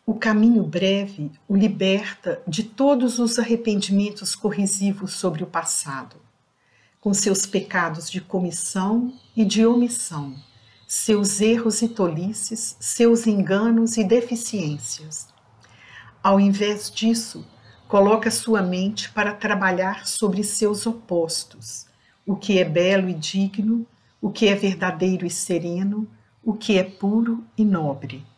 O caminho breve o liberta de todos os arrependimentos corrosivos sobre o passado, com seus pecados de comissão e de omissão, seus erros e tolices, seus enganos e deficiências. Ao invés disso, coloca sua mente para trabalhar sobre seus opostos, o que é belo e digno, o que é verdadeiro e sereno, o que é puro e nobre.